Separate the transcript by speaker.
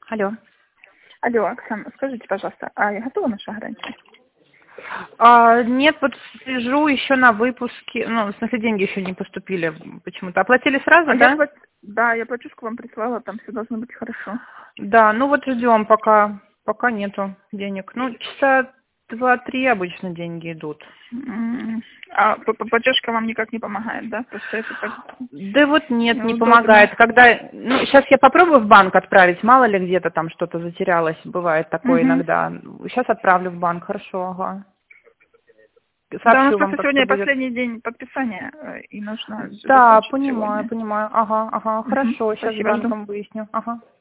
Speaker 1: Алло.
Speaker 2: Алло, Оксана, скажите, пожалуйста, а я готова наша гарантия?
Speaker 1: Нет, вот сижу еще на выпуске, ну, в смысле, деньги еще не поступили почему-то. Оплатили сразу, да?
Speaker 2: Да, я платежку вам прислала, там все должно быть хорошо.
Speaker 1: Да, ну вот ждем, пока нету денег. Ну, часа 2-3 обычно деньги идут.
Speaker 2: А платежка вам никак не помогает, да? Просто это так...
Speaker 1: Да вот нет, не
Speaker 2: неудобно.
Speaker 1: помогает. Ну, сейчас я попробую в банк отправить, мало ли где-то там что-то затерялось, бывает такое иногда. Сейчас отправлю в банк, хорошо, ага.
Speaker 2: Да, у нас
Speaker 1: Сообщу вам,
Speaker 2: просто
Speaker 1: как
Speaker 2: сегодня
Speaker 1: это будет.
Speaker 2: последний день подписания, и нужно
Speaker 1: Да,
Speaker 2: закончить
Speaker 1: понимаю,
Speaker 2: сегодня.
Speaker 1: понимаю. Ага, хорошо, сейчас с
Speaker 2: Спасибо, жду.
Speaker 1: банком выясню. Ага.